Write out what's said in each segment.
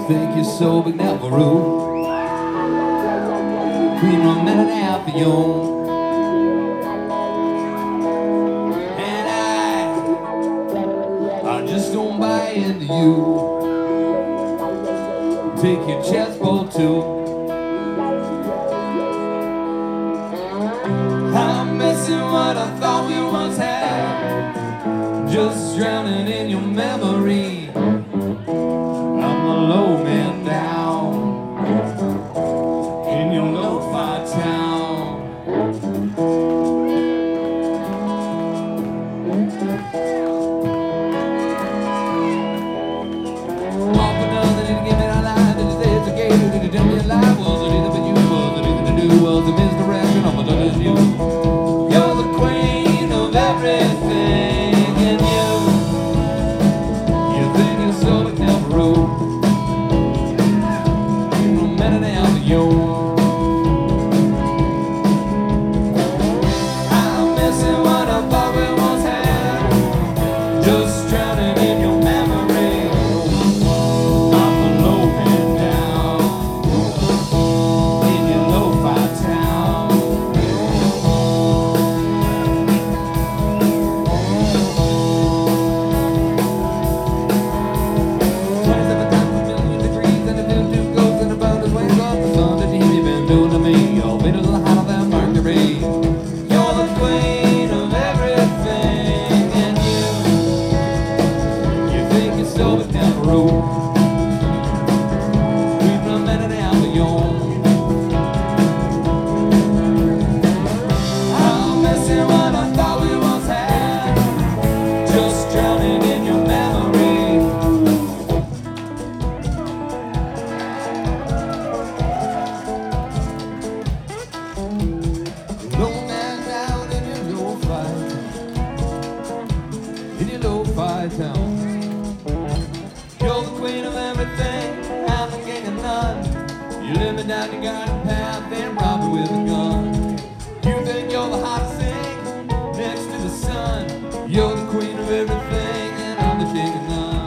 Think you're so big now, Baru. Queen of a minute and a half of you. And I just don't buy into you. Take your chessboard too. I'm missing what I thought we once had, just drowning in your memory. I'm the low man down in your lo-fi town. All for nothing, did you give me that lie? Did you say it's okay? Did you tell me a lie? Was it either for you? Was it either to do? Was it misdirection? All my daughter's you. You're the queen of everything, and you think you're so like never rule. No matter now for you. I'm missing what I thought we once had, just drowning in your memory. I'm the low man down in your lo-fi town. 27 times a million degrees and a two goes in the boat as way off the sun that you been doing to me. All bit of the hotter than Mercury. You're the queen of everything, and you think you're so but never rule. We've run out of you. I'm missing what I thought we once had, just drowning in your memory. Low man down in your lo-fi, in your lo-fi town. You're the queen of everything, I'm the king of none. You live me down your garden path and rob me with a gun. You think you're the hottest thing next to the sun. You're the queen of everything, and I'm the king of none.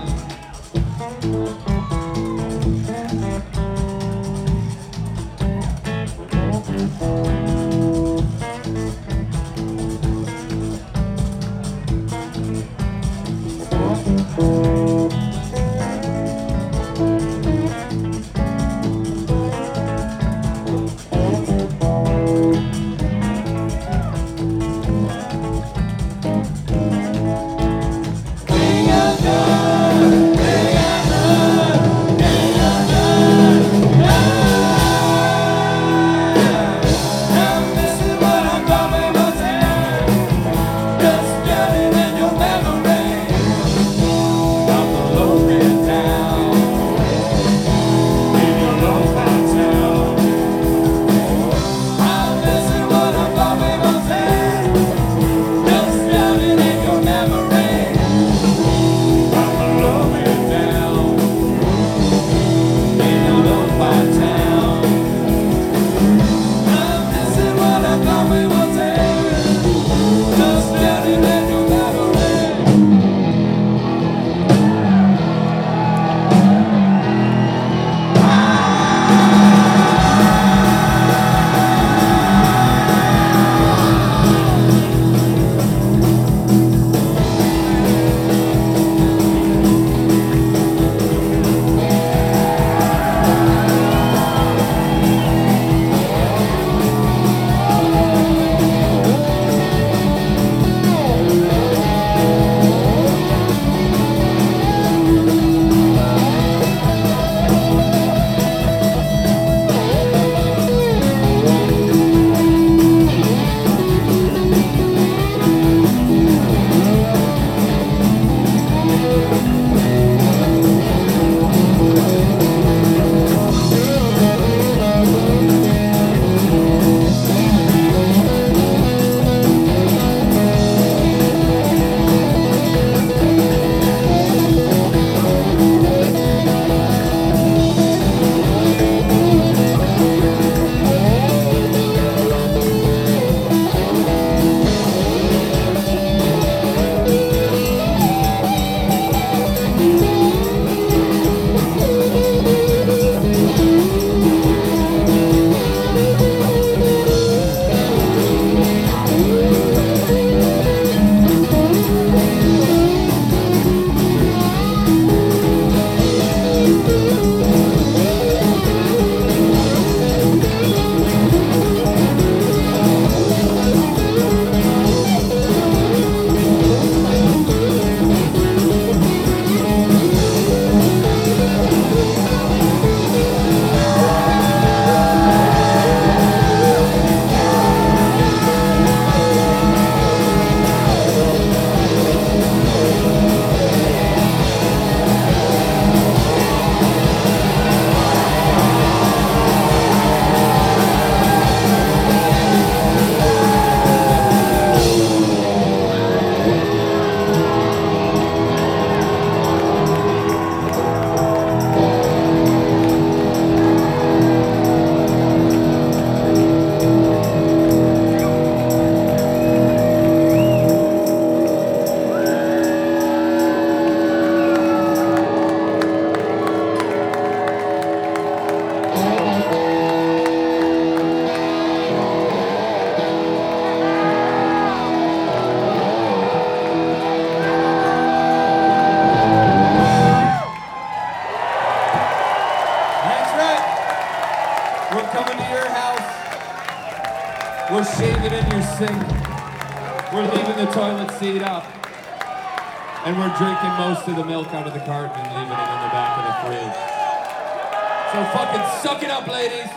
toilet seat up. And we're drinking most of the milk out of the carton and leaving it in the back of the fridge. So fucking suck it up, ladies.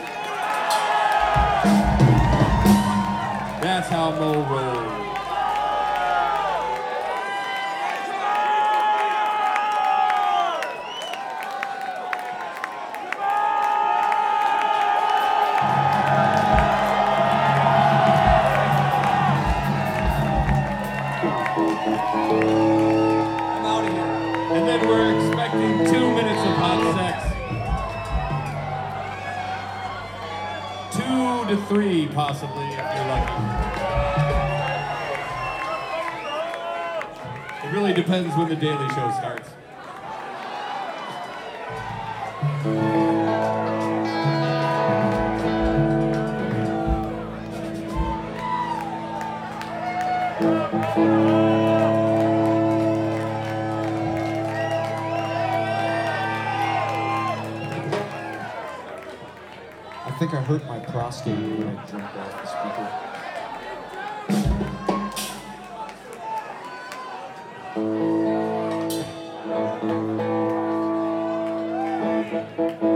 That's how Mo rolls. I'm out of here. And then we're expecting 2 minutes of hot sex. 2 to 3, possibly, if you're lucky. It really depends when the Daily Show starts. I think I hurt my prostate when I drank off the speaker.